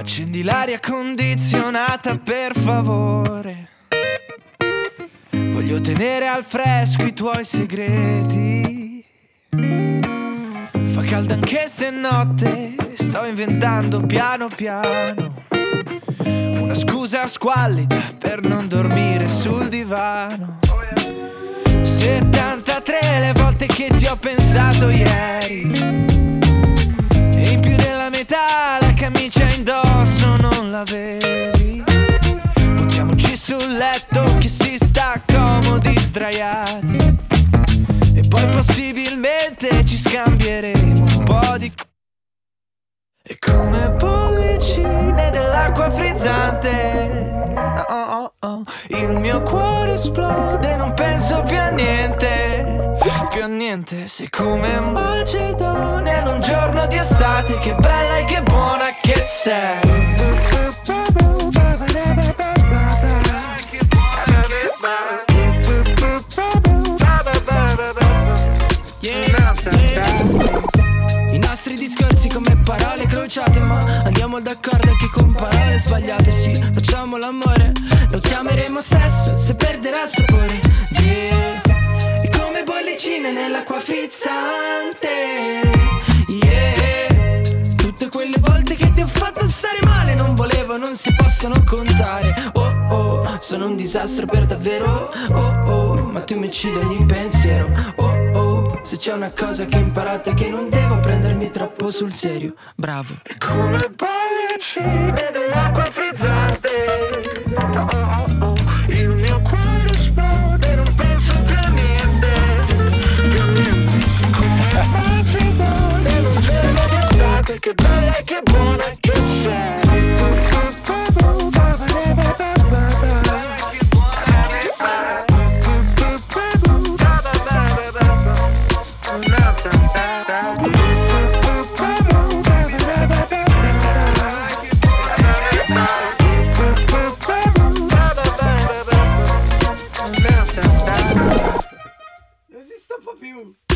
Accendi l'aria condizionata per favore. Voglio tenere al fresco i tuoi segreti. Fa caldo anche se è notte. Sto inventando piano piano una scusa squallida per non dormire sul divano. 73 le volte che ti ho pensato ieri, e in più della metà la camicia indosso non l'avevi. Buttiamoci sul letto che si sta comodi sdraiati, e poi possibilmente ci scambieremo un po' di... E come bollicine dell'acqua frizzante, oh, oh, oh, il mio cuore esplode, non penso più a niente, più a niente. Sei come Macedonia in un giorno di estate, che bella e che buona che sei. I nostri discorsi come parole crociate, ma andiamo d'accordo anche con parole sbagliate. Sì, facciamo l'amore, lo chiameremo sesso se perderà il sapore. Yeah. E come bollicine nell'acqua frizzante. Yeah. Tutte quelle volte che ti ho fatto stare male, non volevo, non si possono contare. Oh oh, sono un disastro per davvero. Oh oh, ma tu mi uccidi ogni pensiero. Oh oh, se c'è una cosa che ho imparato è che non devo prendermi troppo sul serio. Bravo. Come bollicine dell'acqua frizzante. Oh oh oh, il mio cuore esplode, non penso più a niente, più a niente. Come Macedonia in un giorno di estate, che bella e che buona che sei. Non esisto un po' più.